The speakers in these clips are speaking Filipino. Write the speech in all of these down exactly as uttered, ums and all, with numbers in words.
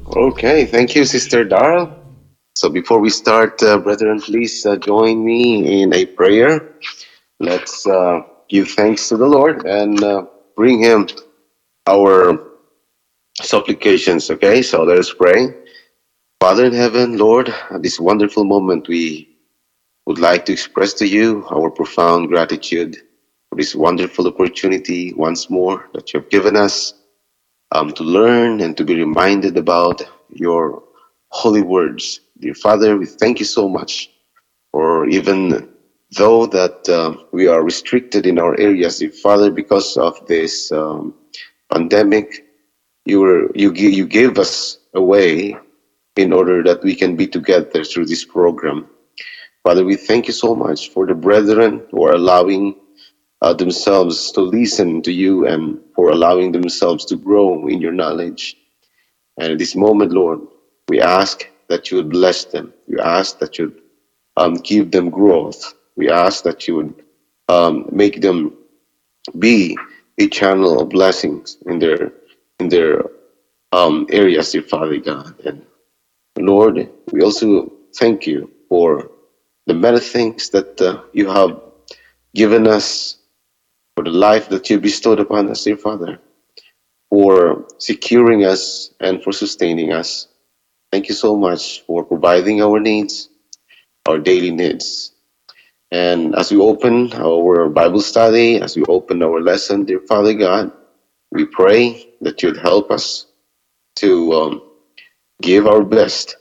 Okay, thank you, Sister Darl. So before we start, uh, brethren, please uh, join me in a prayer. Let's uh, give thanks to the Lord and uh, bring Him our supplications. Okay, so let us pray. Father in heaven, Lord, at this wonderful moment, we would like to express to you our profound gratitude for this wonderful opportunity once more that you have given us um, to learn and to be reminded about your holy words. Dear Father, we thank you so much for even though that uh, we are restricted in our areas, dear Father, because of this um, pandemic, you were you gi- you gave us a way in order that we can be together through this program. Father, we thank you so much for the brethren who are allowing uh, themselves to listen to you and for allowing themselves to grow in your knowledge. And at this moment, Lord, we ask that you would bless them. We ask that you would um, give them growth. We ask that you would um, make them be a channel of blessings in their in their um, areas, dear Father God. And Lord, we also thank you for the many things that uh, you have given us, for the life that you bestowed upon us, dear Father, for securing us and for sustaining us. Thank you so much for providing our needs, our daily needs. And as we open our Bible study, as we open our lesson, dear Father God, we pray that you'd help us to um, give our best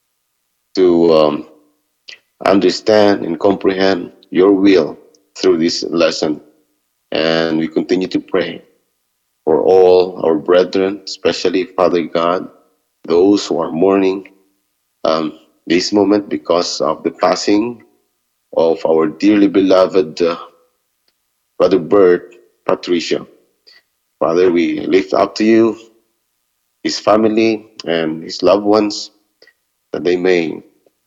to um, understand and comprehend your will through this lesson. And we continue to pray for all our brethren, especially Father God, those who are mourning um, this moment because of the passing of our dearly beloved uh, Brother Bert Patricia. Father, we lift up to you his family and his loved ones that they may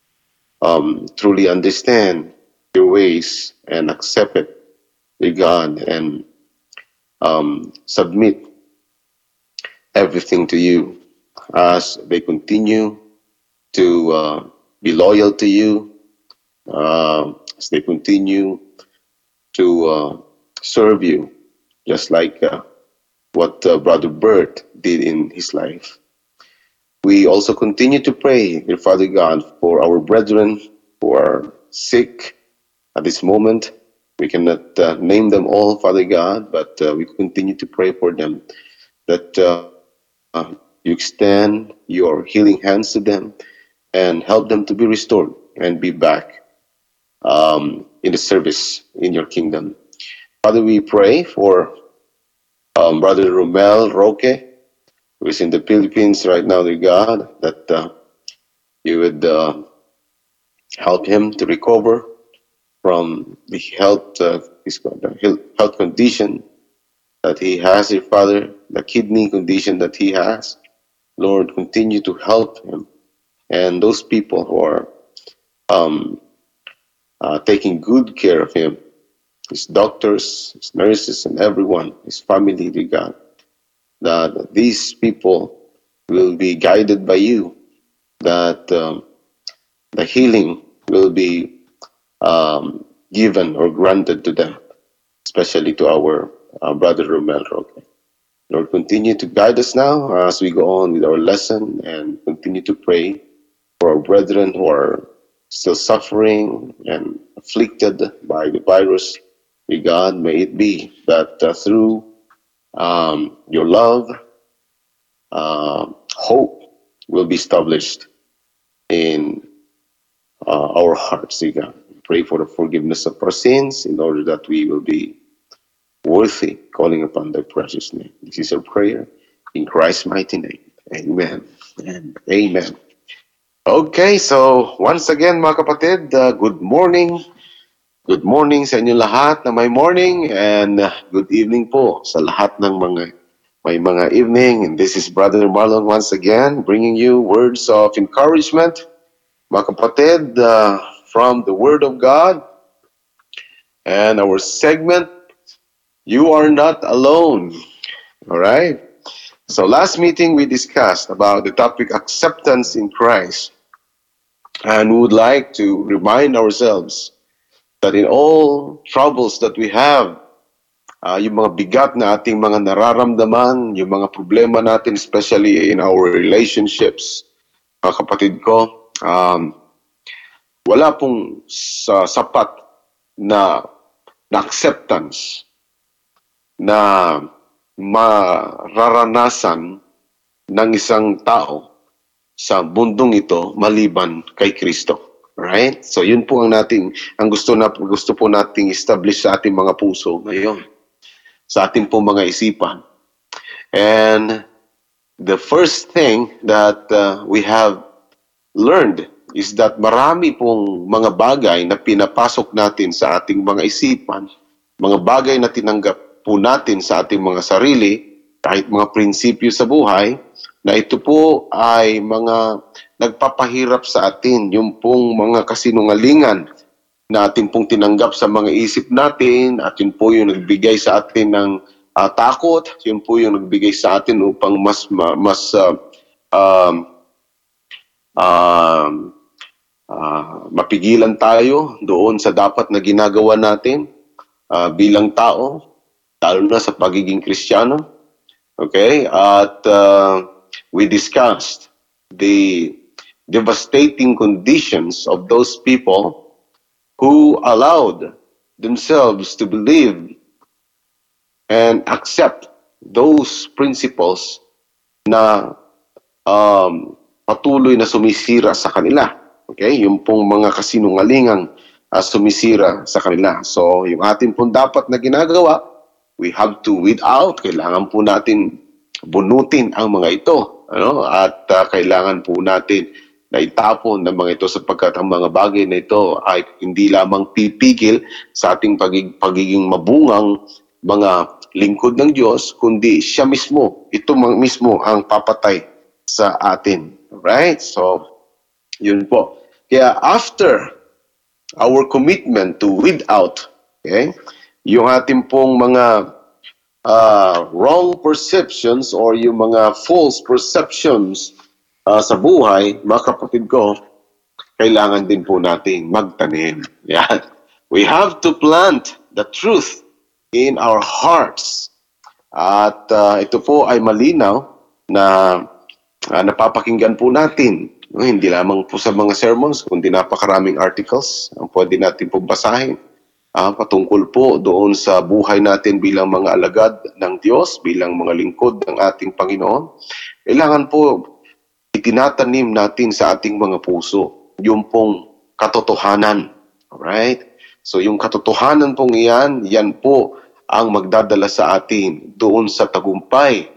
um, truly understand your ways and accept it, dear God, and um, submit everything to you as they continue to uh, be loyal to you, uh, as they continue to uh, serve you, just like uh, what uh, Brother Bert did in his life. We also continue to pray, dear Father God, for our brethren who are sick at this moment. We cannot uh, name them all, Father God, but uh, we continue to pray for them that uh, you extend your healing hands to them and help them to be restored and be back um, in the service in your kingdom. Father, we pray for um, Brother Romel Roque, who is in the Philippines right now, dear God, that uh, you would uh, help him to recover from the health, uh, his the health condition that he has, dear Father, the kidney condition that he has. Lord, continue to help him and those people who are um, uh, taking good care of him, his doctors, his nurses, and everyone, his family, dear God, that these people will be guided by you, that um, the healing will be um, given or granted to them, especially to our uh, brother Romel Roque. Lord, continue to guide us now as we go on with our lesson and continue to pray for our brethren who are still suffering and afflicted by the virus. May God, may it be that uh, through um, your love, uh, hope will be established in uh, our hearts, dear God. Pray for the forgiveness of our sins in order that we will be worthy calling upon thy precious name. This is our prayer in Christ's mighty name. Amen and amen. Okay, so once again mga kapatid, uh, good morning. Good morning sa inyo lahat na may morning and uh, good evening po sa lahat ng mga may mga evening. And this is Brother Marlon once again bringing you words of encouragement. Mga kapatid, uh, from the Word of God and our segment, You Are Not Alone. All right? So last meeting we discussed about the topic acceptance in Christ, and we would like to remind ourselves that in all troubles that we have, uh, yung mga bigat na ating mga nararamdaman, yung mga problema natin, especially in our relationships, mga kapatid ko, um, wala pong sa, sapat na, na acceptance na mararanasan ng isang tao sa mundong ito maliban kay Kristo. Right? So yun po ang nating ang gusto na gusto po nating establish sa ating mga puso ngayon. Sa ating po mga isipan. And the first thing that uh, we have learned is that marami pong mga bagay na pinapasok natin sa ating mga isipan, mga bagay na tinanggap po natin sa ating mga sarili, kahit mga prinsipyo sa buhay, na ito po ay mga nagpapahirap sa atin, yung pong mga kasinungalingan na atin pong tinanggap sa mga isip natin, at yun po yung nagbigay sa atin ng uh, takot, yun po yung nagbigay sa atin upang mas, mas uh, um, um, uh, mapigilan tayo doon sa dapat na ginagawa natin uh, bilang tao, lalo na sa pagiging Kristiyano. Okay? At uh, we discussed the devastating conditions of those people who allowed themselves to believe and accept those principles na um, patuloy na sumisira sa kanila. Okay? Yung pong mga kasinungalingang uh, sumisira sa kanila. So, yung ating pong dapat na ginagawa, we have to weed out. Kailangan po natin bunutin ang mga ito. Ano? At uh, kailangan po natin na itapon ng mga ito sapagkat ang mga bagay na ito ay hindi lamang pipigil sa ating pagig pagiging mabungang mga lingkod ng Diyos, kundi siya mismo, ito mismo ang papatay sa atin. Right? So, yun po. Kaya after our commitment to weed out, okay, yung ating pong mga uh, wrong perceptions or yung mga false perceptions uh, sa buhay, mga kapatid ko, kailangan din po natin magtanim. Yan. We have to plant the truth in our hearts. At uh, ito po ay malinaw na uh, napapakinggan po natin. No, hindi lamang po sa mga sermons, kundi napakaraming articles ang pwede natin po basahin. Uh, patungkol po doon sa buhay natin bilang mga alagad ng Diyos, bilang mga lingkod ng ating Panginoon. Kailangan po itinatanim natin sa ating mga puso yung pong katotohanan. Alright? So yung katotohanan pong iyan, yan po ang magdadala sa atin doon sa tagumpay.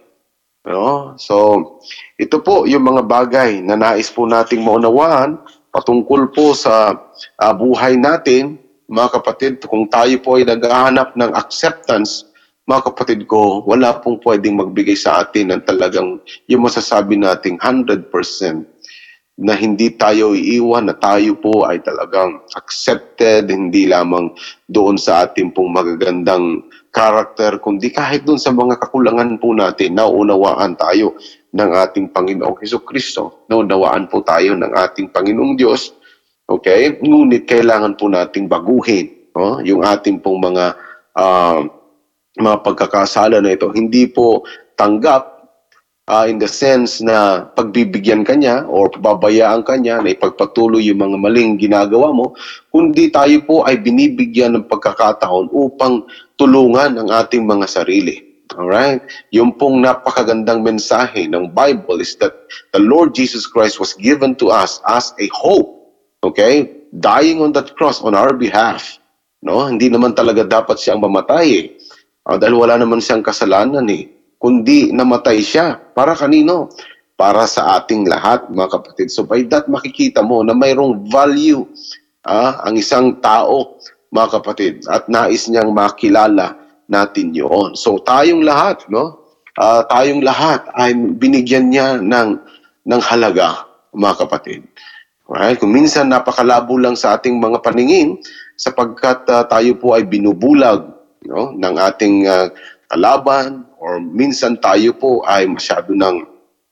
No? So ito po yung mga bagay na nais po nating maunawaan patungkol po sa uh, buhay natin, mga kapatid. Kung tayo po ay naghahanap ng acceptance, mga kapatid ko, wala pong pwedeng magbigay sa atin ng talagang yung masasabi nating one hundred percent na hindi tayo iiwan, na tayo po ay talagang accepted, hindi lamang doon sa ating pong magagandang karakter, kundi kahit doon sa mga kakulangan po natin, naunawaan tayo ng ating Panginoong Jesucristo. Naunawaan po tayo ng ating Panginoong Diyos. Okay? Ngunit kailangan po nating baguhin, no? Yung ating pong mga uh, mga pagkakasala na ito. Hindi po tanggap uh, in the sense na pagbibigyan ka niya or pababayaan ka niya na ipagpatuloy yung mga maling ginagawa mo, kundi tayo po ay binibigyan ng pagkakataon upang tulungan ang ating mga sarili. Alright? Yung pong napakagandang mensahe ng Bible is that the Lord Jesus Christ was given to us as a hope. Okay? Dying on that cross on our behalf. No? Hindi naman talaga dapat siyang mamatay eh. Uh, dahil wala naman siyang kasalanan eh. Kundi namatay siya. Para kanino? Para sa ating lahat, mga kapatid. So by that, makikita mo na mayroong value ah, ang isang tao, mga kapatid. At nais niyang makilala natin yun. So tayong lahat, no? Uh, tayong lahat ay binigyan niya ng, ng halaga, mga kapatid. Right? Kung minsan napakalabo lang sa ating mga paningin sapagkat uh, tayo po ay binubulag, no, ng ating uh, kalaban, or minsan tayo po ay masyado ng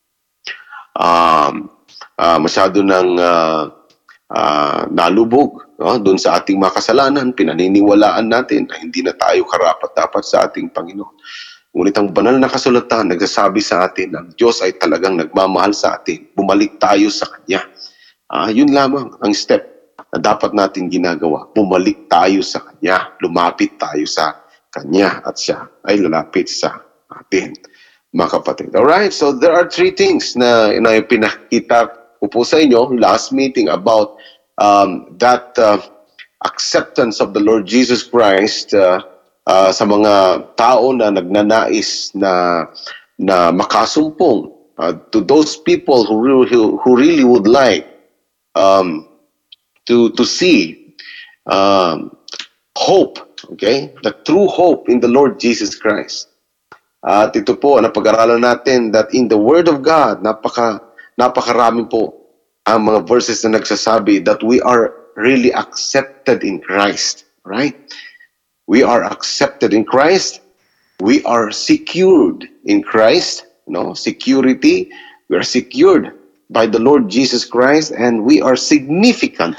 um, uh, masyado ng uh, uh, nalubog, no? Doon sa ating mga kasalanan, pinaniniwalaan natin na hindi na tayo karapat-dapat sa ating Panginoon. Ngunit ang banal na kasulatan nagsasabi sa atin na ang Diyos ay talagang nagmamahal sa atin. Bumalik tayo sa Kanya. Uh, yun lamang ang step na dapat natin ginagawa. Bumalik tayo sa Kanya. Lumapit tayo sa Kanya at Siya ay lalapit sa atin, mga kapatid. Alright, so there are three things na, na pinakita ko po sa inyo last meeting about um, that uh, acceptance of the Lord Jesus Christ uh, uh, sa mga tao na nagnanais na na makasumpong, uh, to those people who really, who, who really would like um, to to see um, hope, okay, the true hope in the Lord Jesus Christ. At ito po, napag-aralan natin that in the Word of God, napaka napakarami po ang mga verses na nagsasabi that we are really accepted in Christ, right? We are accepted in Christ. We are secured in Christ, no? Security. We are secured by the Lord Jesus Christ, and we are significant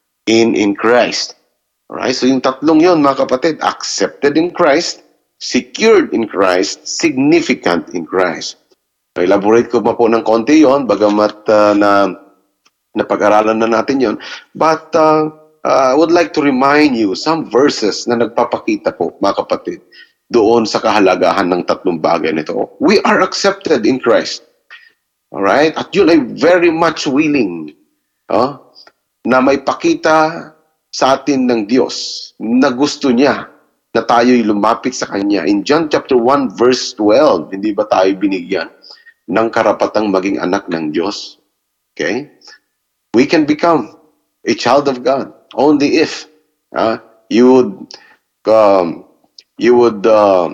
in in Christ. Alright? So yung tatlong yon, mga kapatid, accepted in Christ, secured in Christ, significant in Christ. So, elaborate ko pa po ng konti yon, bagamat uh, na napag-aralan na natin yon. But uh, uh, I would like to remind you some verses na nagpapakita po, mga kapatid, doon sa kahalagahan ng tatlong bagay nito. We are accepted in Christ. Alright? At yun ay very much willing uh, na may pakita sa atin ng Diyos na gusto niya na tayo'y lumapit sa Kanya. In John chapter one verse twelve, hindi ba tayo binigyan ng karapatang maging anak ng Diyos? Okay? We can become a child of God only if uh, you would um, you would uh,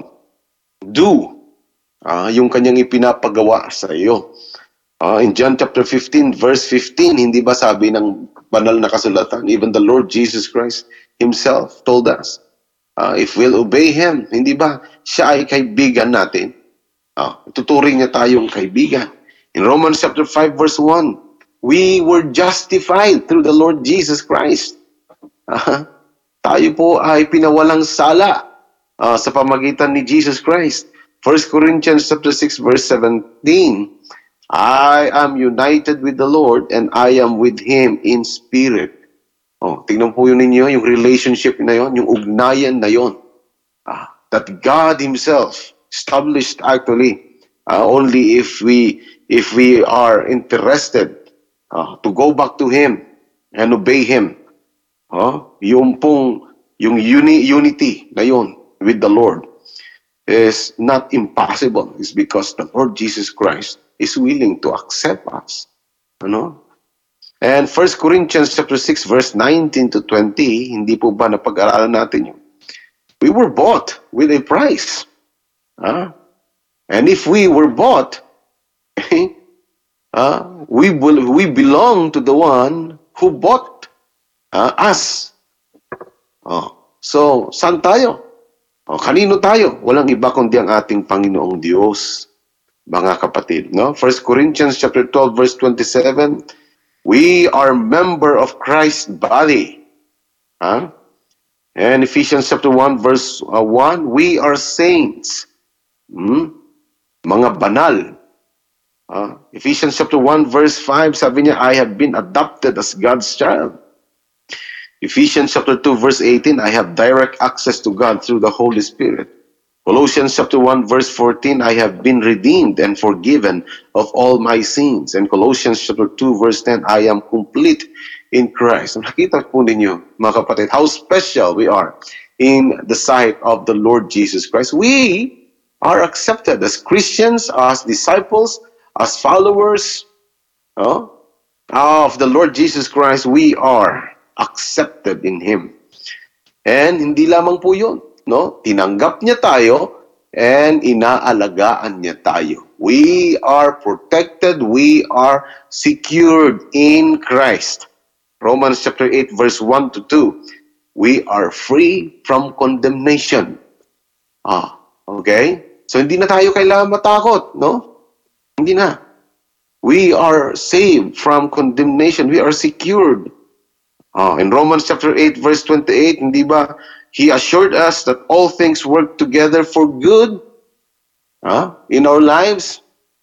do uh, yung Kanyang ipinapagawa sa iyo. Uh, in John chapter fifteen verse fifteen, hindi ba sabi ng banal na kasulatan, even the Lord Jesus Christ Himself told us, uh, if we'll obey Him, hindi ba Siya ay kaibigan natin? Uh, tuturing niya tayong kaibigan. In Romans chapter five verse one, we were justified through the Lord Jesus Christ. Uh, tayo po ay pinawalang sala uh, sa pamagitan ni Jesus Christ. First Corinthians chapter six verse seventeen, I am united with the Lord and I am with Him in spirit. Oh, tingnan po yun ninyo, yung relationship na yon, yung ugnayan na yon. Ah, that God Himself established actually uh, only if we if we are interested uh, to go back to Him and obey Him. Oh, yung pong yung uni, unity na yon with the Lord is not impossible. It's because the Lord Jesus Christ is willing to accept us. Ano? And First Corinthians chapter six verse nineteen to twenty, hindi po ba napag-aralan natin yun? We were bought with a price. Huh? And if we were bought, uh, we will we belong to the one who bought uh, us. Oh. So, saan tayo? Oh, kanino tayo? Walang iba kundi ang ating Panginoong Diyos, mga kapatid. No? First Corinthians chapter twelve verse twenty-seven, we are member of Christ's body. Huh? And Ephesians chapter one verse one, we are saints. Hmm? Mga banal. Uh, Ephesians chapter one verse five, sabi niya, I have been adopted as God's child. Ephesians chapter two verse eighteen, I have direct access to God through the Holy Spirit. Colossians chapter one verse fourteen, I have been redeemed and forgiven of all my sins. And Colossians chapter two verse ten, I am complete in Christ. Nakita po ninyo, mga kapatid, how special we are in the sight of the Lord Jesus Christ. We are accepted as Christians, as disciples, as followers uh, of the Lord Jesus Christ. We are accepted in Him. And hindi lamang po yun. No? Tinanggap niya tayo and inaalagaan niya tayo. We are protected. We are secured in Christ. Romans chapter eight verse one to two. We are free from condemnation. Ah, Okay? So hindi na tayo kailangan matakot, no? Hindi na. We are saved from condemnation. We are secured. Oh, in Romans chapter eight verse twenty-eight, hindi ba, He assured us that all things work together for good huh, in our lives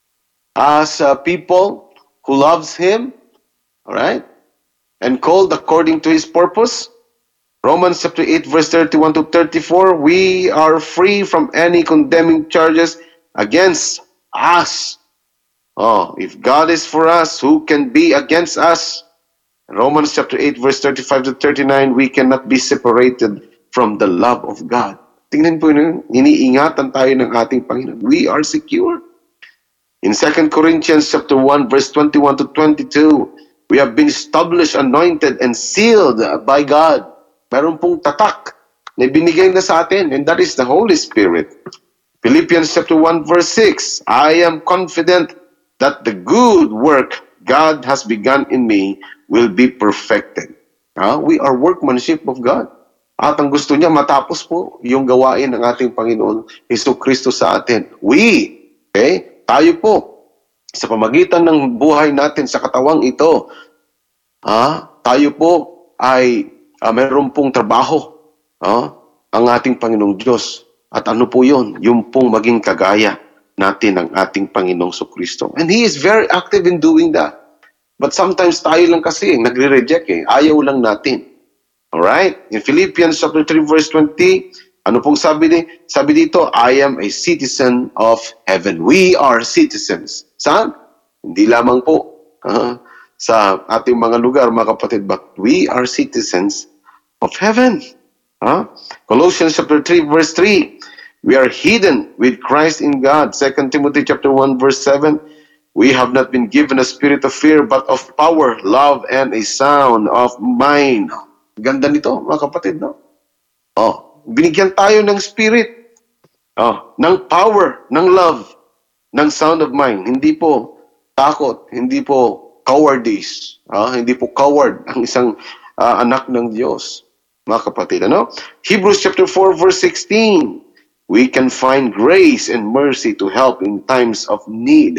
as uh, people who loves Him, all right, and called according to His purpose. Romans chapter eight verse thirty-one to thirty-four, we are free from any condemning charges against us. Oh, if God is for us, who can be against us? Romans chapter eight verse thirty-five to thirty-nine, we cannot be separated from the love of God. Tingnan po yun, iniingatan tayo ng ating Panginoon. We are secure. In Second Corinthians chapter one verse twenty-one to twenty-two, we have been established, anointed, and sealed by God. Meron pong tatak na binigay na sa atin, and that is the Holy Spirit. Philippians chapter one verse six, I am confident that the good work God has begun in me will be perfected. Uh, we are workmanship of God. At ang gusto niya matapos po yung gawain ng ating Panginoon Jesucristo sa atin. We, okay, tayo po, sa pamagitan ng buhay natin sa katawang ito, ah, tayo po ay ah, mayroon pong trabaho ah, ang ating Panginoong Diyos. At ano po yun? Yung pong maging kagaya natin ng ating Panginoong Jesucristo. And He is very active in doing that. But sometimes tayo lang kasi nagre-reject eh. Ayaw lang natin. Alright? In Philippians chapter three verse twenty, ano pong sabi ni? Sabi dito, I am a citizen of heaven. We are citizens. Saan? Hindi lamang po uh, sa ating mga lugar, mga kapatid, but we are citizens of heaven. Huh? Colossians chapter three verse three, we are hidden with Christ in God. Second Timothy chapter one verse seven, we have not been given a spirit of fear, but of power, love, and a sound of mind. Ganda nito, mga kapatid, no? Oh, binigyan tayo ng spirit, oh, ng power, ng love, ng sound of mind. Hindi po takot, hindi po cowardice, ah, hindi po coward ang isang uh, anak ng Diyos, mga kapatid, ano? Hebrews chapter four verse sixteen, we can find grace and mercy to help in times of need.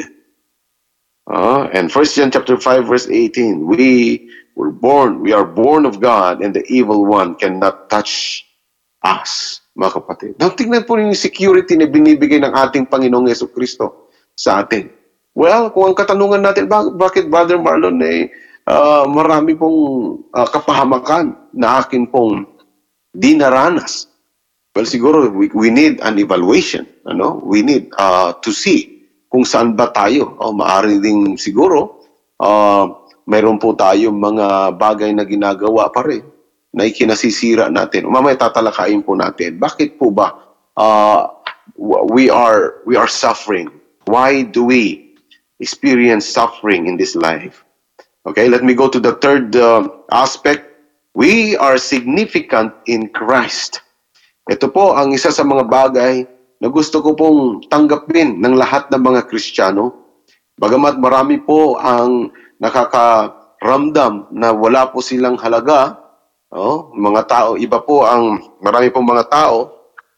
Uh, and First John chapter five verse eighteen, we were born, we are born of God, and the evil one cannot touch us, mga kapatid. Now, tingnan po yung security na binibigay ng ating Panginoong Jesucristo sa atin. Well, kung ang katanungan natin, bak bakit Brother Marlon, eh, uh, marami pong uh, kapahamakan na akin pong dinaranas. Well, siguro, we, we need an evaluation. Ano? We need uh, to see kung saan ba tayo. O maaari ding siguro, uh, mayroon po tayo mga bagay na ginagawa pa rin na ikinasisira natin. O mamaya tatalakayin po natin. Bakit po ba uh, we are we are suffering? Why do we experience suffering in this life? Okay, let me go to the third uh, aspect. We are significant in Christ. Ito po ang isa sa mga bagay na gusto ko pong tanggapin ng lahat ng mga Kristiyano. Bagamat marami po ang nakakaramdam na wala po silang halaga, oh, mga tao, iba po ang, marami pong mga tao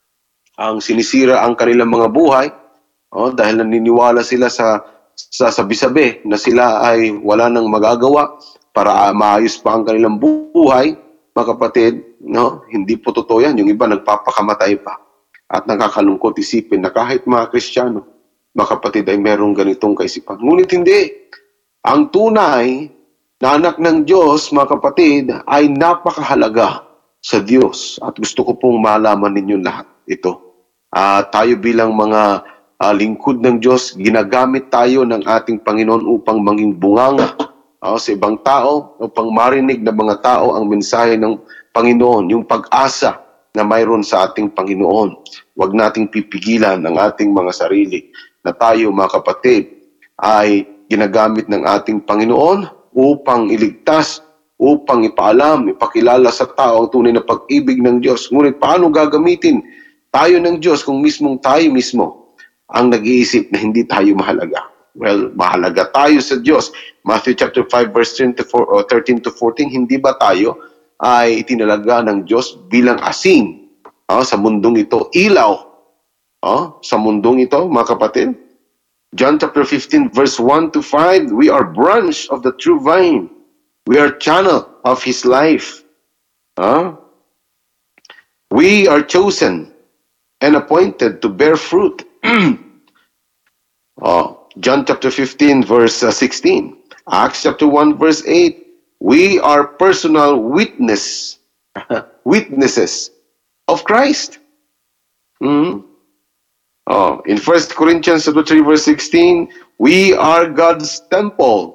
ang sinisira ang kanilang mga buhay, oh, dahil naniniwala sila sa sa sabi-sabi na sila ay wala nang magagawa para maayos pa ang kanilang buhay, mga kapatid, no? Hindi po totoo yan. Yung iba nagpapakamatay pa. At nakakalungkot isipin na kahit mga Kristiyano, mga kapatid, ay merong ganitong kaisipan. Ngunit hindi. Ang tunay na anak ng Diyos, mga kapatid, ay napakahalaga sa Diyos. At gusto ko pong malaman ninyo lahat ito. Uh, tayo bilang mga uh, lingkod ng Diyos, ginagamit tayo ng ating Panginoon upang maging bunganga uh, sa ibang tao, upang marinig ng mga tao ang mensahe ng Panginoon, yung pag-asa na mayroon sa ating Panginoon. Huwag nating pipigilan ang ating mga sarili na tayo, mga kapatid, ay ginagamit ng ating Panginoon upang iligtas, upang ipaalam, ipakilala sa tao ang tunay na pag-ibig ng Diyos. Ngunit paano gagamitin tayo ng Diyos kung mismong tayo mismo ang nag-iisip na hindi tayo mahalaga? Well, mahalaga tayo sa Diyos. Matthew chapter five verse thirteen to fourteen, hindi ba tayo ay itinalaga ng Diyos bilang asin uh, sa mundong ito, ilaw Oh, sa mundong ito, mga kapatid. John chapter fifteen, verse one to five, we are branch of the true vine. We are channel of His life. Huh? We are chosen and appointed to bear fruit. Oh, John chapter fifteen, verse uh, sixteen. Acts chapter one, verse eight. We are personal witness, witnesses of Christ. Mhm. Oh, in First Corinthians chapter three, verse sixteen, we are God's temple.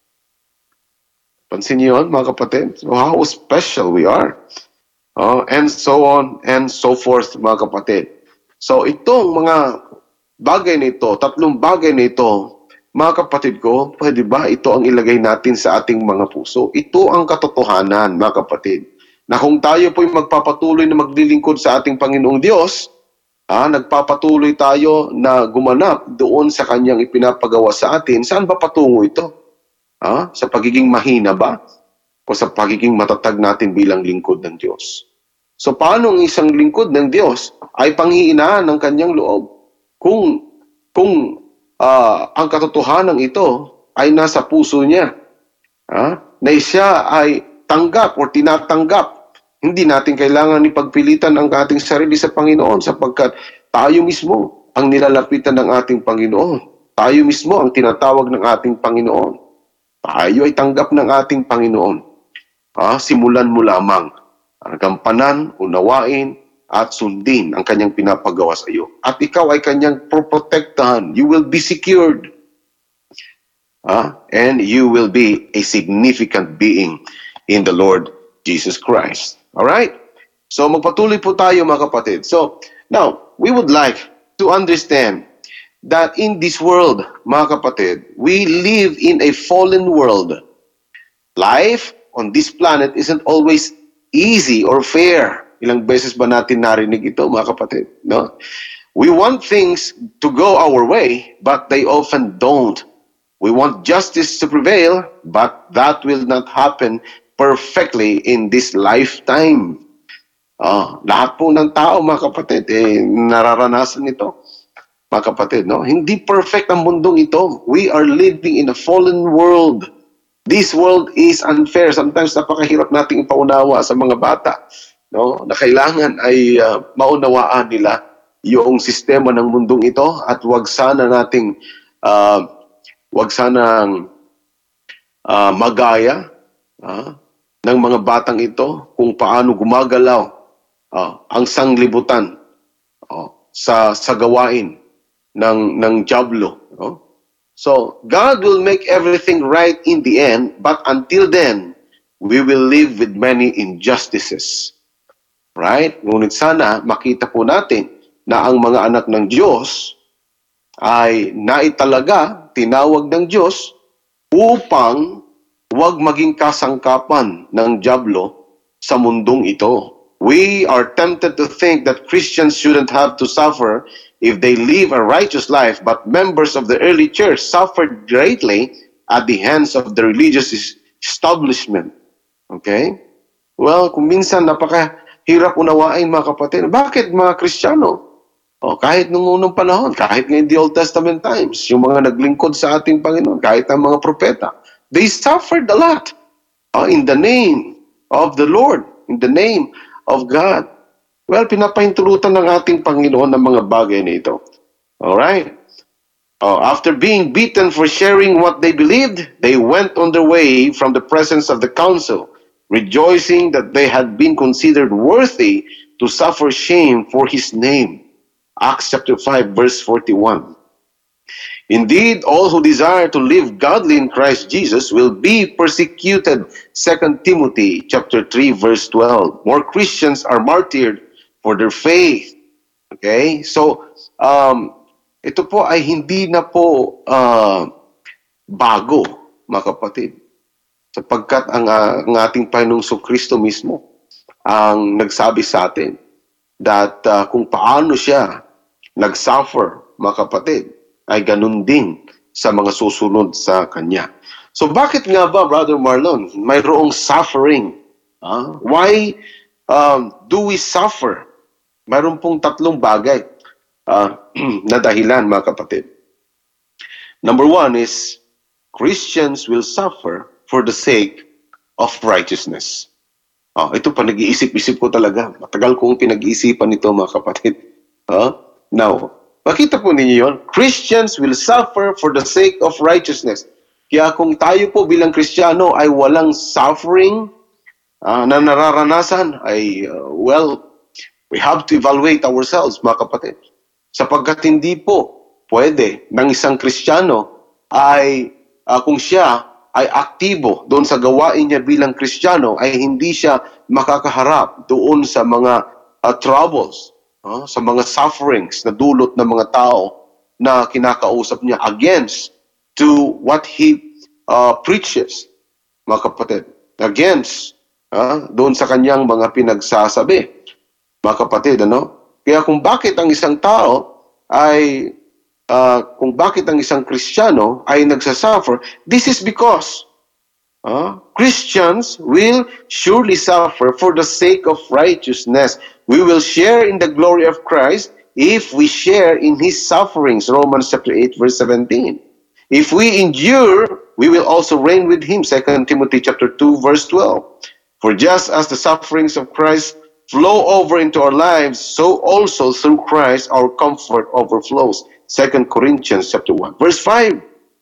Pansin niyo yun, mga kapatid? So how special we are. Oh, and so on and so forth, mga kapatid. So itong mga bagay nito, tatlong bagay nito, mga kapatid ko, pwede ba ito ang ilagay natin sa ating mga puso? Ito ang katotohanan, mga kapatid, na kung tayo po'y magpapatuloy na maglilingkod sa ating Panginoong Diyos, ah, nagpapatuloy tayo na gumanap doon sa Kanyang ipinapagawa sa atin, saan ba patungo ito? Ah, sa pagiging mahina ba? O sa pagiging matatag natin bilang lingkod ng Diyos? So paano ang isang lingkod ng Diyos ay panghihinaan ng Kanyang loob? Kung, kung uh, ang katotohanan ito ay nasa puso niya, ah, na siya ay tanggap o tinatanggap, hindi natin kailangan ipagpilitan ang ating sarili sa Panginoon sapagkat tayo mismo ang nilalapitan ng ating Panginoon. Tayo mismo ang tinatawag ng ating Panginoon. Tayo ay tanggap ng ating Panginoon. Ah, simulan mo lamang ang gampanan, unawain, at sundin ang kanyang pinapagawa sa iyo. At ikaw ay kanyang protektahan. You will be secured. Ah, and you will be a significant being in the Lord Jesus Christ. All right? So magpatuloy po tayo, mga kapatid. So now, we would like to understand that in this world, mga kapatid, we live in a fallen world. Life on this planet isn't always easy or fair. Ilang beses ba natin narinig ito, mga kapatid? No? We want things to go our way, but they often don't. We want justice to prevail, but that will not happen perfectly in this lifetime. Oh, lahat po ng tao, mga kapatid, eh, nararanasan ito. Mga kapatid, no? Hindi perfect ang mundong ito. We are living in a fallen world. This world is unfair. Sometimes napakahirap nating ipaunawa sa mga bata, no? Na kailangan ay uh, maunawaan nila yung sistema ng mundong ito at wag sana nating uh, wag sanang uh, magaya uh, ng mga batang ito kung paano gumagalaw uh, ang sanglibutan uh, sa sa gawain ng ng diablo, no? So God will make everything right in the end, but until then we will live with many injustices. Right? Ngunit sana makita po natin na ang mga anak ng Diyos ay naitalaga, tinawag ng Diyos upang huwag maging kasangkapan ng diablo sa mundong ito. We are tempted to think that Christians shouldn't have to suffer if they live a righteous life, but members of the early church suffered greatly at the hands of the religious establishment. Okay? Well, kung minsan napakahirap unawain, mga kapatid, bakit mga Kristiyano? O, kahit nung unang panahon, kahit ngayon the Old Testament times, yung mga naglingkod sa ating Panginoon, kahit ang mga propeta, they suffered a lot uh, in the name of the Lord, in the name of God. Well, pinapahintulutan ng ating Panginoon ng mga bagay na ito. Alright? Uh, after being beaten for sharing what they believed, they went on their way from the presence of the council, rejoicing that they had been considered worthy to suffer shame for His name. Acts chapter five, verse forty-one. Indeed, all who desire to live godly in Christ Jesus will be persecuted. Second Timothy chapter three, verse twelve. More Christians are martyred for their faith. Okay? So, um, ito po ay hindi na po uh, bago, mga kapatid. Sapagkat ang, uh, ang ating Panginoong Kristo mismo ang nagsabi sa atin that uh, kung paano siya nag-suffer, mga kapatid, ay ganun din sa mga susunod sa Kanya. So bakit nga ba, Brother Marlon, mayroong suffering? Huh? Why um, do we suffer? Mayroon pong tatlong bagay. uh, na dahilan, mga kapatid. Number one is, Christians will suffer for the sake of righteousness. Oh, ito pa, nag-iisip-isip ko talaga. Matagal kong pinag-iisipan ito, mga kapatid. Huh? Now, makita po ninyo yun. Christians will suffer for the sake of righteousness. Kaya kung tayo po bilang Kristiyano ay walang suffering uh, na nararanasan, ay, uh, well, we have to evaluate ourselves, mga kapatid. Sapagkat hindi po pwede ng isang Kristiyano ay, uh, kung siya ay aktibo doon sa gawain niya bilang Kristiyano, ay hindi siya makakaharap doon sa mga uh, troubles, uh, sa mga sufferings na dulot ng mga tao na kinakausap niya against to what he uh, preaches, mga kapatid. Against uh, doon sa kanyang mga pinagsasabi, mga kapatid. Ano? Kaya kung bakit ang isang tao ay Uh, kung bakit ang isang Kristiyano ay nagsasuffer, this is because uh, Christians will surely suffer for the sake of righteousness. We will share in the glory of Christ if we share in His sufferings. Romans chapter eight, verse seventeen. If we endure, we will also reign with Him. Second Timothy chapter two, verse twelve. For just as the sufferings of Christ flow over into our lives, so also through Christ our comfort overflows. Second Corinthians chapter one, verse five.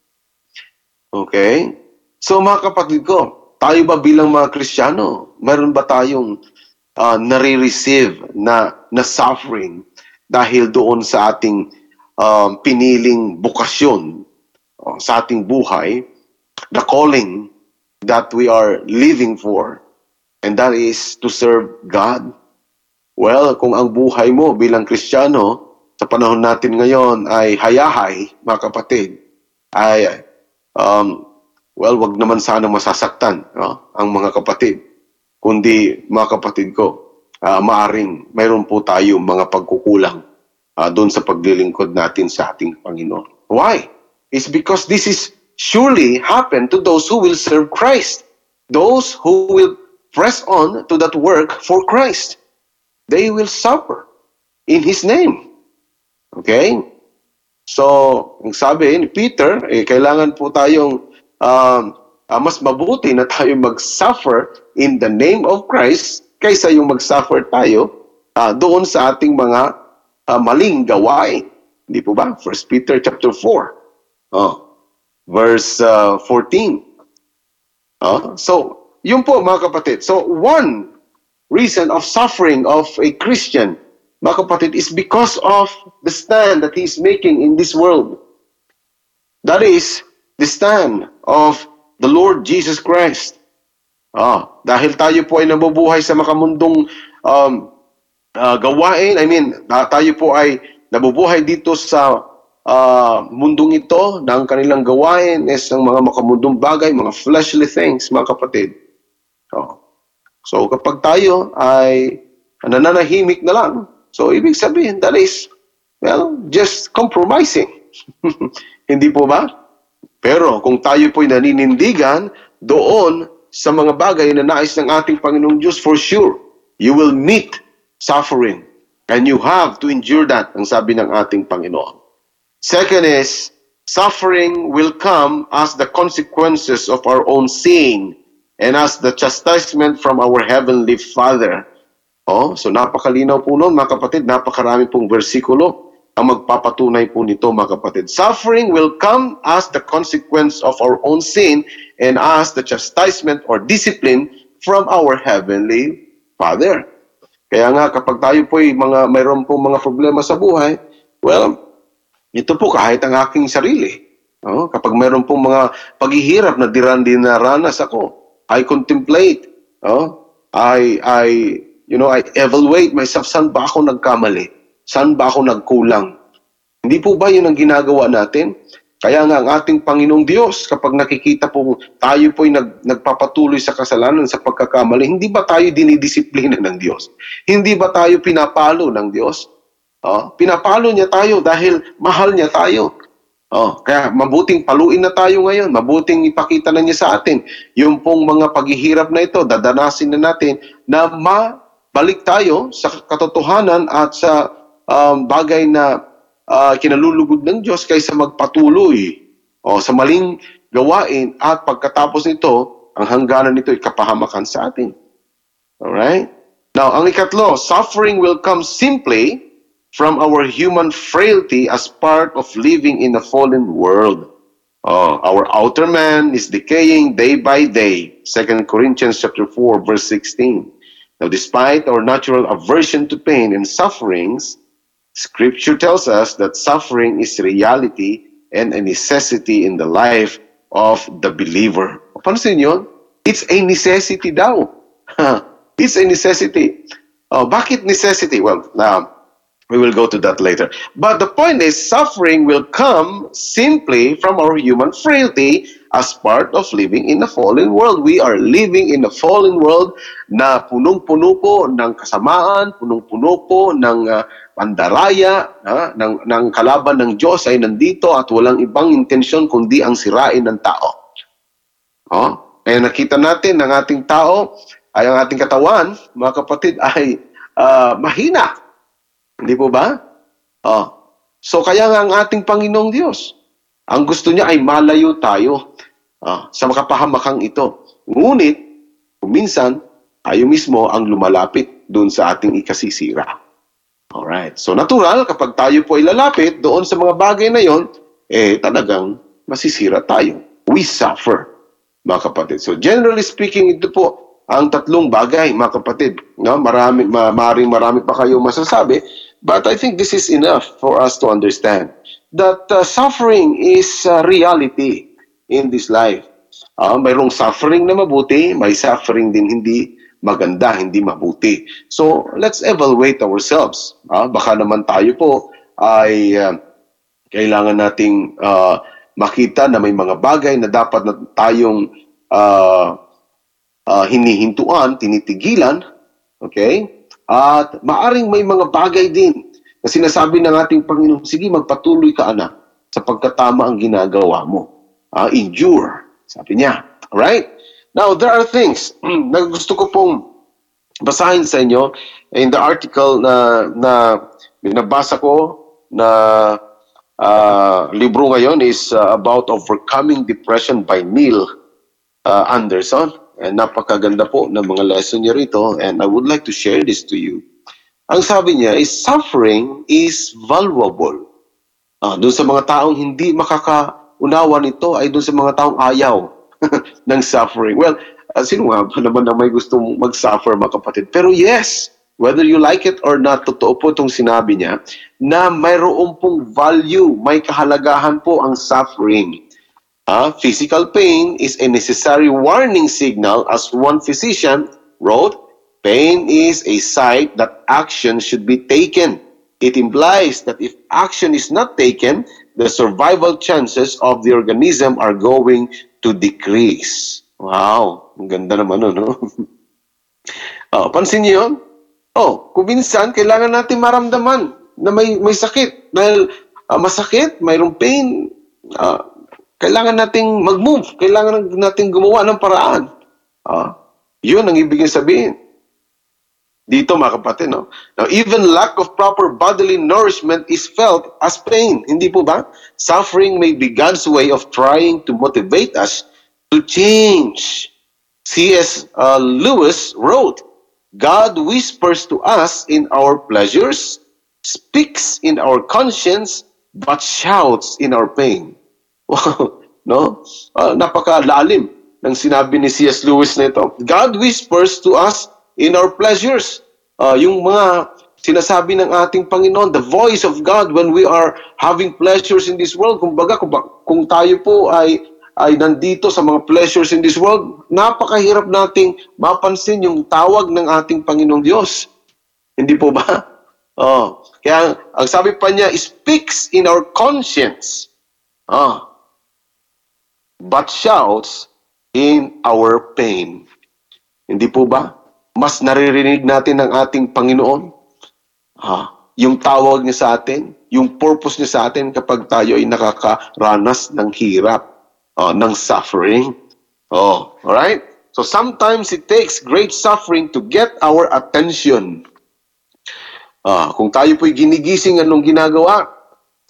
Okay? So mga kapatid ko, tayo ba bilang mga Kristiyano, meron ba tayong uh, nare-receive na, na suffering dahil doon sa ating um, piniling bukasyon, uh, sa ating buhay, the calling that we are living for, and that is to serve God? Well, kung ang buhay mo bilang Kristiyano, sa panahon natin ngayon ay hayahay, mga kapatid, ay, um, well, wag naman sana masasaktan no? ang mga kapatid. Kundi, mga kapatid ko, uh, maaring mayroon po tayo mga pagkukulang uh, doon sa paglilingkod natin sa ating Panginoon. Why? It's because this is surely happen to those who will serve Christ. Those who will press on to that work for Christ. They will suffer in His name. Okay? So, ang sabi ni Peter, eh, kailangan po tayong um, uh, mas mabuti na tayo mag-suffer in the name of Christ kaysa yung mag-suffer tayo uh, doon sa ating mga uh, maling gawain. Hindi po ba? First Peter chapter four, oh, verse uh, fourteen. Oh, so, yun po mga kapatid. So, one reason of suffering of a Christian, mga kapatid, is because of the stand that he's making in this world. That is the stand of the Lord Jesus Christ. Ah, dahil tayo po ay nabubuhay sa makamundong um, uh, gawain, I mean, tayo po ay nabubuhay dito sa uh, mundong ito, na ang kanilang gawain is ang mga makamundong bagay, mga fleshly things, mga kapatid. Oh. So kapag tayo ay nananahimik na lang, so, ibig sabihin, that is, well, just compromising. Hindi po ba? Pero kung tayo po'y naninindigan doon sa mga bagay na nais ng ating Panginoong Diyos, for sure, you will meet suffering. And you have to endure that, ang sabi ng ating Panginoon. Second is, suffering will come as the consequences of our own sin and as the chastisement from our Heavenly Father. Oh, so napakalinaw po noon, mga kapatid, napakarami pong versikulo ang magpapatunay po nito, mga kapatid. Suffering will come as the consequence of our own sin and as the chastisement or discipline from our Heavenly Father. Kaya nga, kapag tayo po ay mga, mayroon pong mga problema sa buhay, well, ito po kahit ang aking sarili. Oh, kapag mayroon pong mga paghihirap na diran din naranas ako, I contemplate, oh, I, I, you know, I evaluate myself, saan ba ako nagkamali? Saan ba ako nagkulang? Hindi po ba yun ang ginagawa natin? Kaya nga ang ating Panginoong Diyos, kapag nakikita po tayo po'y nag, nagpapatuloy sa kasalanan, sa pagkakamali, hindi ba tayo dinidisiplina ng Diyos? Hindi ba tayo pinapalo ng Diyos? Oh, pinapalo niya tayo dahil mahal niya tayo. Oh, kaya mabuting paluin na tayo ngayon, mabuting ipakita na niya sa atin yung pong mga paghihirap na ito, dadanasin na natin na ma balik tayo sa katotohanan at sa um, bagay na uh, kinalulugod ng Diyos kaysa magpatuloy o sa maling gawain at pagkatapos nito, ang hangganan nito ay kapahamakan sa atin. Alright? Now, ang ikatlo, suffering will come simply from our human frailty as part of living in a fallen world. Oh, our outer man is decaying day by day. Second Corinthians chapter four, verse sixteen. Now, despite our natural aversion to pain and sufferings, Scripture tells us that suffering is reality and a necessity in the life of the believer. Pansin yun? It's a necessity daw. It's a necessity. Oh, bakit necessity? Well, now, we will go to that later. But the point is, suffering will come simply from our human frailty as part of living in a fallen world. We are living in a fallen world na punong-puno po ng kasamaan, punong-puno po ng uh, pandaraya, ha? ng, ng kalaban ng Diyos ay nandito at walang ibang intensyon kundi ang sirain ng tao. Oh? Kaya nakita natin ng ating tao, ay ang ating katawan, mga kapatid, ay uh, mahina. Hindi po ba? Oh. So kaya nga ang ating Panginoong Diyos, ang gusto niya ay malayo tayo oh, sa makapahamakang ito. Ngunit, minsan, tayo mismo ang lumalapit doon sa ating ikasisira. Alright. So natural, kapag tayo po ay lalapit doon sa mga bagay na yon, eh talagang masisira tayo. We suffer, mga kapatid. So generally speaking, ito po ang tatlong bagay, mga kapatid. No? Marami, ma maring marami pa kayo masasabi, but I think this is enough for us to understand that uh, suffering is uh, reality in this life. Uh, mayroong suffering na mabuti, may suffering din hindi maganda, hindi mabuti. So, let's evaluate ourselves. Uh, baka naman tayo po ay uh, kailangan nating uh, makita na may mga bagay na dapat na tayong uh, uh, hinihintuan, tinitigilan, okay? At maaring may mga bagay din na sinasabi ng ating Panginoon, sige, magpatuloy ka, anak, sapagkat tama ang ginagawa mo. Uh, endure, sabi niya. Alright? Now, there are things na gusto ko pong basahin sa inyo in the article na, na binabasa ko na uh, libro ngayon is uh, about Overcoming Depression by Neil uh, Anderson. And napakaganda po ng mga lesson niya rito, and I would like to share this to you. Ang sabi niya is, suffering is valuable. Ah, doon sa mga taong hindi makakaunawa nito ay doon sa mga taong ayaw ng suffering. Well, uh, sino nga ba naman na may gustong mag-suffer, mga kapatid? Pero yes, whether you like it or not, totoo po itong sinabi niya na mayroon pong value, may kahalagahan po ang suffering. Uh, physical pain is a necessary warning signal, as one physician wrote, pain is a sign that action should be taken. It implies that if action is not taken, the survival chances of the organism are going to decrease. Wow, ang ganda naman, no? Oh, pansin niyo yun? Oh, kung minsan, kailangan natin maramdaman na may, may sakit. Dahil uh, masakit, mayroong pain, uh, kailangan nating mag-move. Kailangan nating gumawa ng paraan. Ah, yun ang ibig sabihin. Dito, mga kapatid, no? Now, even lack of proper bodily nourishment is felt as pain. Hindi po ba? Suffering may be God's way of trying to motivate us to change. C S Uh, Lewis wrote, God whispers to us in our pleasures, speaks in our conscience, but shouts in our pain. Wow, no? Uh, napakalalim ng sinabi ni C S Lewis na ito. God whispers to us in our pleasures. Uh, yung mga sinasabi ng ating Panginoon, the voice of God when we are having pleasures in this world. Kung baga, kung, kung tayo po ay, ay nandito sa mga pleasures in this world, napakahirap nating mapansin yung tawag ng ating Panginoong Diyos. Hindi po ba? Oh, kaya ang sabi pa niya, speaks in our conscience. Ah, but shouts in our pain. Hindi po ba? Mas naririnig natin ang ating Panginoon. Ha? Yung tawag niya sa atin, yung purpose niya sa atin kapag tayo ay nakakaranas ng hirap, uh, ng suffering. Oh, alright? So sometimes it takes great suffering to get our attention. Uh, kung tayo po'y ginigising anong ginagawa,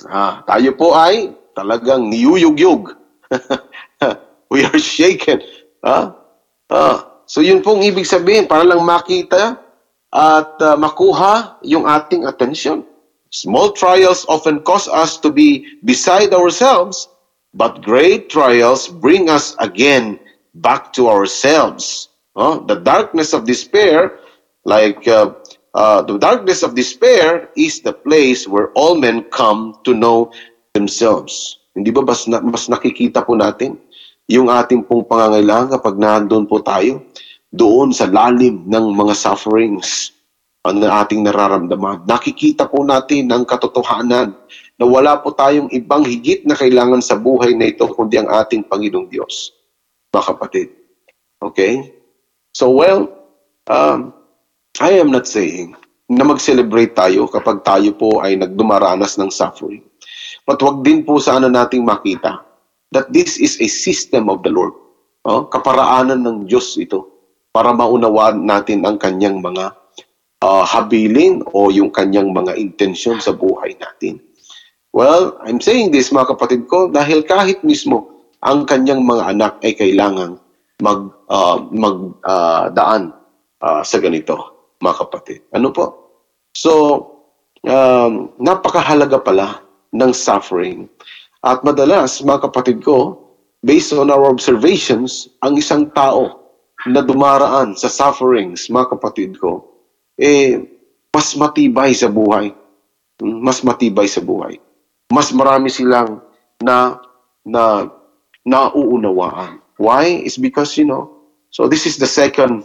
Ah, tayo po ay talagang niyuyugyug. We are shaken. Ah, ah. So yun pong ibig sabihin, para lang makita at uh, makuha yung ating attention. Small trials often cause us to be beside ourselves, but great trials bring us again back to ourselves. Oh, the darkness of despair, like uh, uh, the darkness of despair is the place where all men come to know themselves. Hindi ba mas, na, mas nakikita po natin yung ating pong pangangailangan kapag nandun po tayo doon sa lalim ng mga sufferings ang ating nararamdaman. Nakikita po natin ang katotohanan na wala po tayong ibang higit na kailangan sa buhay na ito kundi ang ating Panginoong Diyos, mga kapatid. Okay? So, well, um, I am not saying na mag-celebrate tayo kapag tayo po ay nagdumaranas ng suffering. But wag din po sana nating makita that this is a system of the Lord. Oh, kaparaanan ng Diyos ito para maunawaan natin ang kanyang mga uh, habilin o yung kanyang mga intensyon sa buhay natin. Well, I'm saying this mga kapatid ko dahil kahit mismo ang kanyang mga anak ay kailangang mag, uh, magdaan uh, uh, sa ganito, mga kapatid. Ano po? So, um, napakahalaga pala ng suffering. At madalas, mga kapatid ko, based on our observations, ang isang tao na dumaraan sa sufferings, mga kapatid ko, eh, mas matibay sa buhay. Mas matibay sa buhay. Mas marami silang na, na, nauunawaan. Why? It's because, you know, so this is the second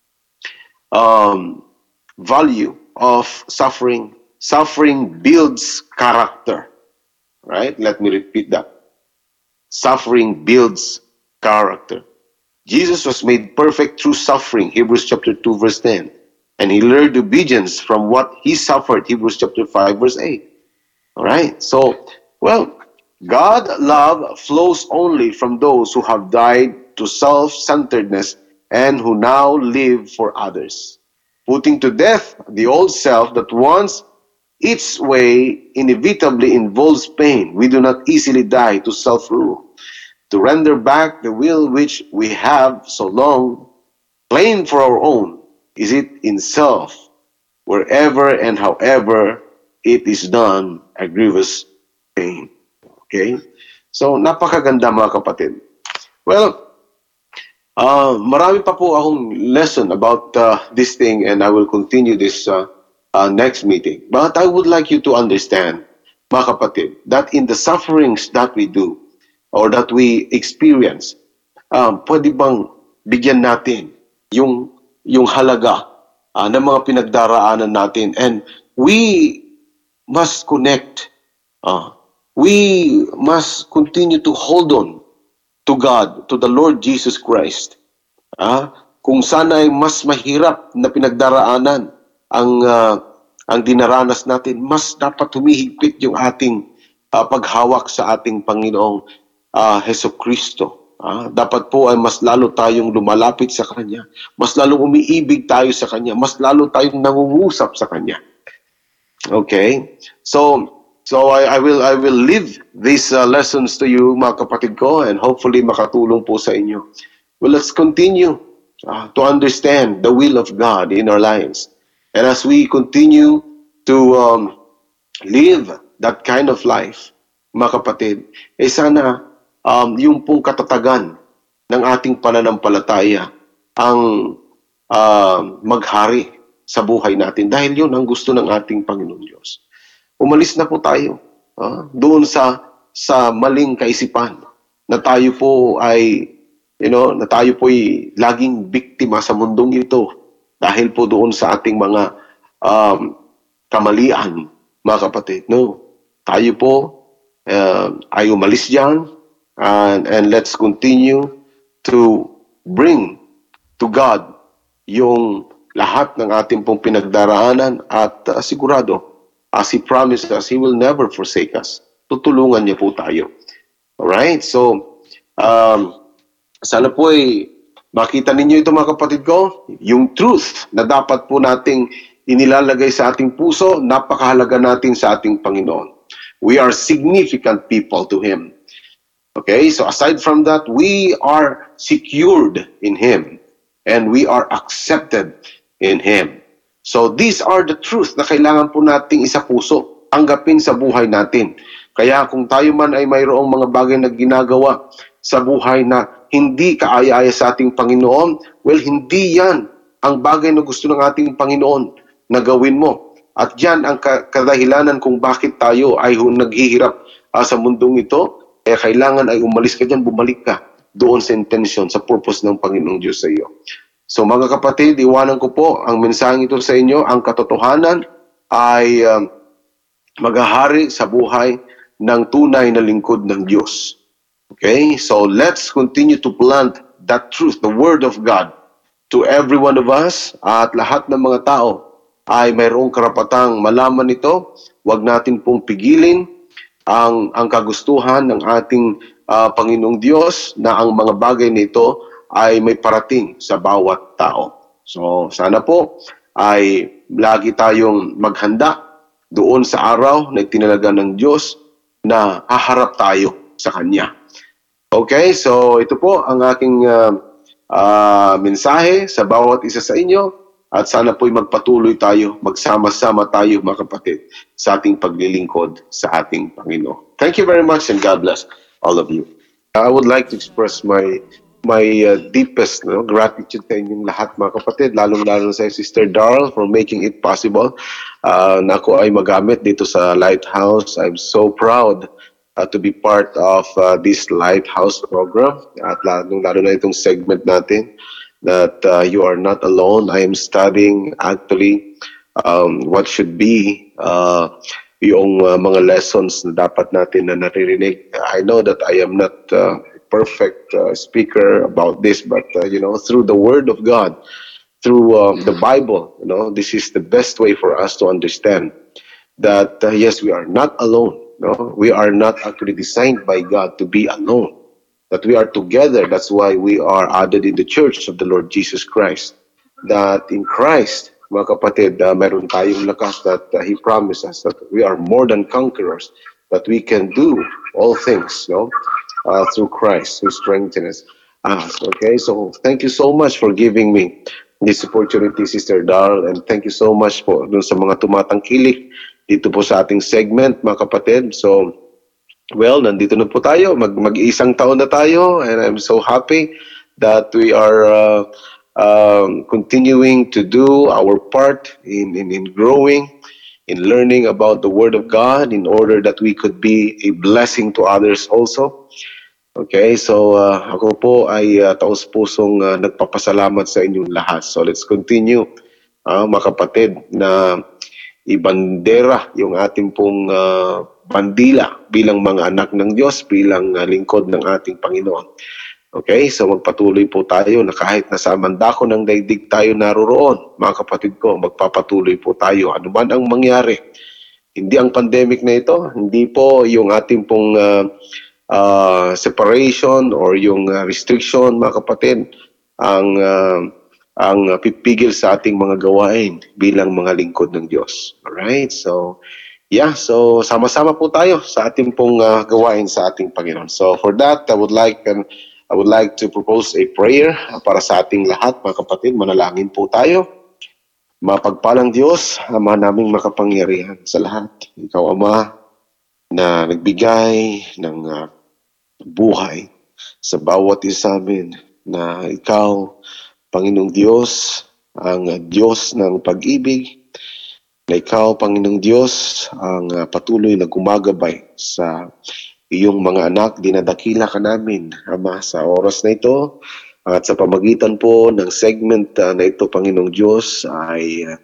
um, value of suffering. Suffering builds character. Right? Let me repeat that. Suffering builds character. Jesus was made perfect through suffering, Hebrews chapter two, verse ten. And he learned obedience from what he suffered, Hebrews chapter five, verse eight. All right? So, well, God love flows only from those who have died to self-centeredness and who now live for others, putting to death the old self that once its way inevitably involves pain. We do not easily die to self-rule, to render back the will which we have so long claimed for our own. Is it in self, wherever and however it is done, a grievous pain. Okay? So, napakaganda mga kapatid. Well, uh, marami pa po akong lesson about uh, this thing and I will continue this uh, uh, next meeting. But I would like you to understand, mga kapatid, that in the sufferings that we do or that we experience, um, pwede bang bigyan natin yung, yung halaga uh, ng mga pinagdaraanan natin and we must connect uh, we must continue to hold on to God, to the Lord Jesus Christ. Ah, kung sana ay mas mahirap na pinagdaraanan ang uh, ang dinaranas natin, mas dapat humihigpit yung ating uh, paghawak sa ating Panginoong uh, Hesus Kristo. Ah, dapat po ay mas lalo tayong lumalapit sa Kanya, mas lalong umiibig tayo sa Kanya, mas lalo tayong nangungusap sa Kanya. Okay? So, So I, I will I will leave these uh, lessons to you, mga kapatid ko, and hopefully makatulong po sa inyo. Well, let's continue uh, to understand the will of God in our lives. And as we continue to um, live that kind of life, mga kapatid, eh sana um, yung pong katatagan ng ating pananampalataya ang uh, maghari sa buhay natin. Dahil yun ang gusto ng ating Panginoon Diyos. Umalis na po tayo uh, doon sa sa maling kaisipan na tayo po ay you know, na tayo po ay laging biktima sa mundong ito dahil po doon sa ating mga um, kamalian, mga kapatid. No, tayo po uh, ay umalis diyan and, and let's continue to bring to God yung lahat ng ating pong pinagdaraanan at uh, sigurado as He promised us, He will never forsake us. Tutulungan niya po tayo. Alright? So, um, sana po ay makita ninyo ito mga kapatid ko, yung truth na dapat po nating inilalagay sa ating puso, napakahalaga natin sa ating Panginoon. We are significant people to Him. Okay, so aside from that, we are secured in Him and we are accepted in Him. So these are the truth na kailangan po nating isa puso, tanggapin sa buhay natin. Kaya kung tayo man ay mayroong mga bagay na ginagawa sa buhay na hindi kaaya-aya sa ating Panginoon, well, hindi yan ang bagay na gusto ng ating Panginoon na gawin mo. At yan ang kadahilanan kung bakit tayo ay naghihirap uh, sa mundong ito. Kaya kailangan ay umalis ka dyan, bumalik ka doon sa intention, sa purpose ng Panginoong Diyos sa iyo. So mga kapatid, iwanan ko po ang mensaheng ito sa inyo. Ang katotohanan ay um, maghahari sa buhay ng tunay na lingkod ng Diyos. Okay? So let's continue to plant that truth, the Word of God, to every one of us. At lahat ng mga tao ay mayroong karapatang malaman ito. Huwag natin pong pigilin ang ang kagustuhan ng ating uh, Panginoong Diyos na ang mga bagay nito ay may parating sa bawat tao. So sana po ay lagi tayong maghanda doon sa araw na itinalaga ng Diyos na haharap tayo sa Kanya. Okay, so ito po ang aking uh, uh, mensahe sa bawat isa sa inyo. At sana po'y magpatuloy tayo, magsama-sama tayo mga kapatid sa ating paglilingkod sa ating Panginoon. Thank you very much and God bless all of you. I would like to express my my uh, deepest no, gratitude sa inyong lahat mga kapatid, lalong-lalo sa Sister Darl for making it possible uh, na ako ay magamit dito sa Lighthouse. I'm so proud uh, to be part of uh, this Lighthouse program at lalong-lalo na itong segment natin that uh, you are not alone. I am studying actually um, what should be uh, yung uh, mga lessons na dapat natin na naririnig. I know that I am not uh, a perfect uh, speaker about this, but uh, you know, through the Word of God, through uh, the Bible, you know, this is the best way for us to understand that uh, yes, we are not alone. No, we are not actually designed by God to be alone. That we are together. That's why we are added in the church of the Lord Jesus Christ. That in Christ, mga kapatid, uh, meron tayong lakas that uh, He promised us that we are more than conquerors, that we can do all things, no, uh, through Christ who strengthens us. Okay, so thank you so much for giving me this opportunity, Sister Darl, and thank you so much po dun sa mga tumatangkilik dito po sa ating segment, mga kapatid. So, well, nandito na po tayo. Mag, mag-isang taon na tayo and I'm so happy that we are uh, um, continuing to do our part in, in, in growing, in learning about the Word of God in order that we could be a blessing to others also. Okay, so uh, ako po ay uh, taos-pusong uh, nagpapasalamat sa inyong lahat. So let's continue, uh, mga kapatid, na ibandera yung ating pong uh, bandila bilang mga anak ng Diyos, bilang uh, lingkod ng ating Panginoon. Okay, so magpatuloy po tayo na kahit nasa mandako ng daigdig tayo naroroon, mga kapatid ko, magpapatuloy po tayo. Ano man ang mangyari, hindi ang pandemic na ito, hindi po yung ating pong uh, uh, separation or yung uh, restriction, mga kapatid, ang uh, ang pipigil sa ating mga gawain bilang mga lingkod ng Diyos. Alright? So, yeah. So, sama-sama po tayo sa ating pong uh, gawain sa ating Panginoon. So, for that, I would like um, I would like to propose a prayer para sa ating lahat, mga kapatid. Manalangin po tayo. Mapagpalang Diyos, Ama naming makapangyarihan sa lahat. Ikaw, Ama, na nagbigay ng uh, buhay sa bawat isa amin, na Ikaw, Panginoong Diyos, ang Diyos ng pag-ibig, na Ikaw, Panginoong Diyos, ang uh, patuloy na gumagabay sa iyong mga anak. Dinadakila ka namin, Ama, sa oras na ito at sa pamagitan po ng segment uh, na ito, Panginoong Diyos, ay uh,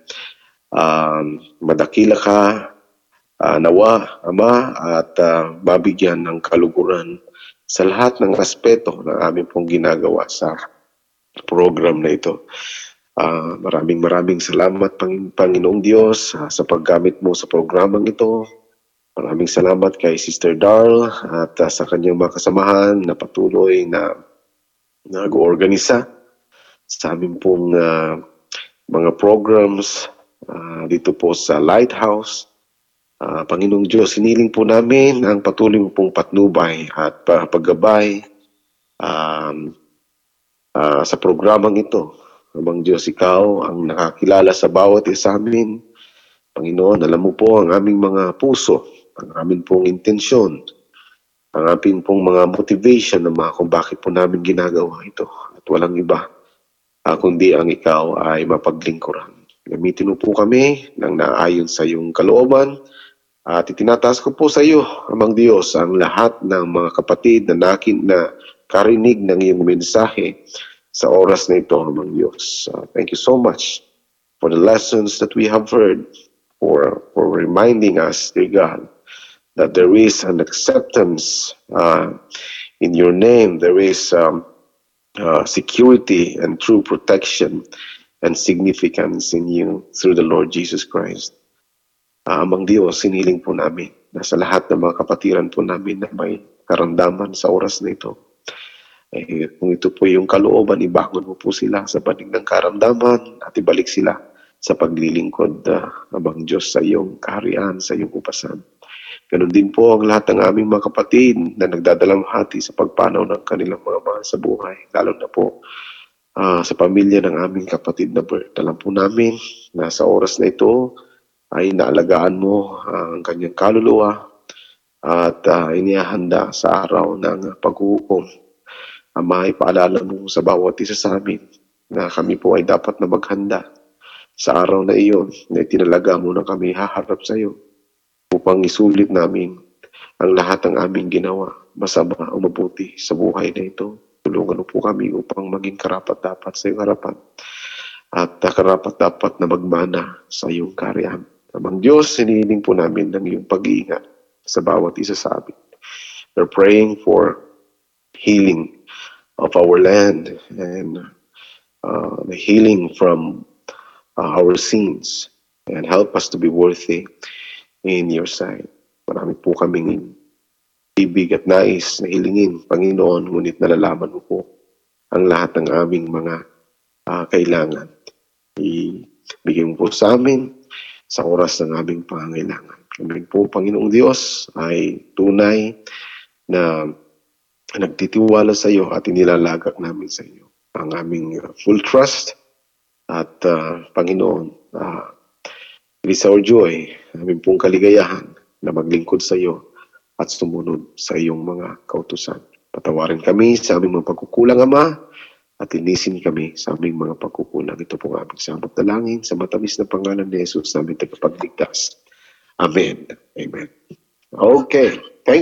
um, madakila ka, uh, nawa, Ama, at uh, mabigyan ng kaluguran sa lahat ng aspeto ng aming pong ginagawa sa program na ito. Uh, maraming maraming salamat, Pang Panginoong Diyos, uh, sa paggamit mo sa programang ito. Maraming salamat kay Sister Darl at uh, sa kanyang mga kasamahan na patuloy na nag-organisa sa aming pong uh, mga programs uh, dito po sa Lighthouse. Uh, Panginoong Diyos, siniling po namin ang patuloy mo pong patnubay at uh, paggabay um, uh, sa programang ito. Amang Diyos, ikaw ang nakakilala sa bawat isa amin. Panginoon, alam mo po ang aming mga puso, ang aming pong intensyon, ang aming pong mga motivation na mga kung bakit po namin ginagawa ito. At walang iba, uh, kundi ang ikaw ay mapaglingkuran. Gamitin mo po kami ng naayon sa iyong kalooban. At itinataas ko po sa iyo, Amang Diyos, ang lahat ng mga kapatid na nakin na karinig ng iyong mensahe sa oras na ito, Amang Diyos. Uh, thank you so much for the lessons that we have heard, for, for reminding us, dear God, that there is an acceptance uh, in your name. There is um, uh, security and true protection and significance in you through the Lord Jesus Christ. Uh, Amang Diyos, siniling po namin na sa lahat ng mga kapatiran po namin na may karamdaman sa oras na ito. Eh, kung ito po yung kalooban, ibangon mo po sila sa banig ng karamdaman at ibalik sila sa paglilingkod, uh, Amang Diyos, sa iyong kaharian, sa iyong upasan. Ganon din po ang lahat ng aming mga kapatid na nagdadalamhati sa pagpanaw ng kanilang mga mahal sa buhay, lalo na po uh, sa pamilya ng aming kapatid na Bert. Alam po namin na sa oras na ito, ay naalagaan mo ang kanyang kaluluwa at uh, inihahanda sa araw ng paghuhukom. Ama, ipaalala mo sa bawat isa sa amin na kami po ay dapat na maghanda sa araw na iyon na itinalaga mo na kami haharap sa iyo upang isulit namin ang lahat ng aming ginawa, masama o mabuti sa buhay na ito. Tulungan mo po kami upang maging karapat-dapat sa iyong harapan at uh, karapat-dapat na magmana sa iyong kaharian. Amang Diyos, sinihiling po namin ng iyong pag-iingat sa bawat isa sa amin. We're praying for healing of our land and uh, the healing from uh, our sins, and help us to be worthy in your sight. Marami po kaming ibig at nais na hilingin, Panginoon, ngunit nalalaman mo po ang lahat ng aming mga uh, kailangan. Ibigay mo po sa amin sa oras ng aming pangangailangan. Kami po, Panginoong Diyos, ay tunay na nagtitiwala sa iyo at inilalagak namin sa iyo ang aming uh, full trust at uh, Panginoon, uh, it is our joy, aming pong kaligayahan na maglingkod sa iyo at sumunod sa iyong mga kautusan. Patawarin kami sa aming mga pagkukulang, Ama, at linisin kami sa aming mga pagkukulang. Ito po ang aming samot na langin sa matamis na pangalan ni Jesus, namin tagapagligtas. Amen. Amen. Okay. Thank